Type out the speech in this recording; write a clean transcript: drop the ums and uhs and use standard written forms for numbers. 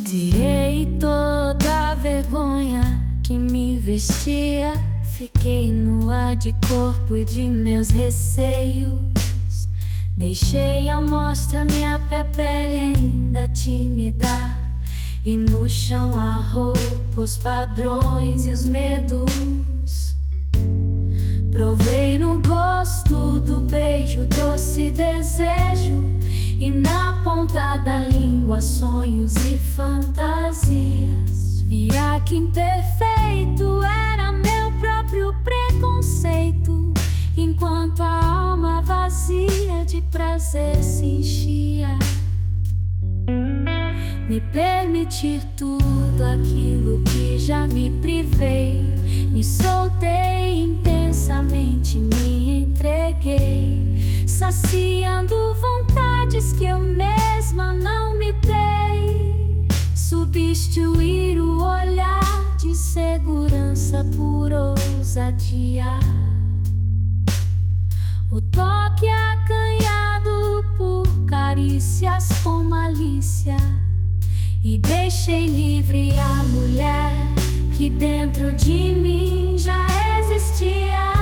Odiei toda a vergonha que me vestia. Fiquei nua de corpo e de meus receios. Deixei à mostra minha pele ainda tímida. E no chão a roupa, os padrões e os medos. Provei no gosto do beijo, doce desejo. E na ponta da língua, sonhos e fantasias. Via que imperfeito era meu próprio preconceito, enquanto a alma vazia de prazer se enchia. Me permitir tudo aquilo que já me privei. Me soltei intensamente, me entreguei, saciando vontades que eu mesma não me dei. Substituir o olhar de segurança por ousadia, o toque acanhado por carícias com malícia. E deixei livre a mulher que dentro de mim já existia.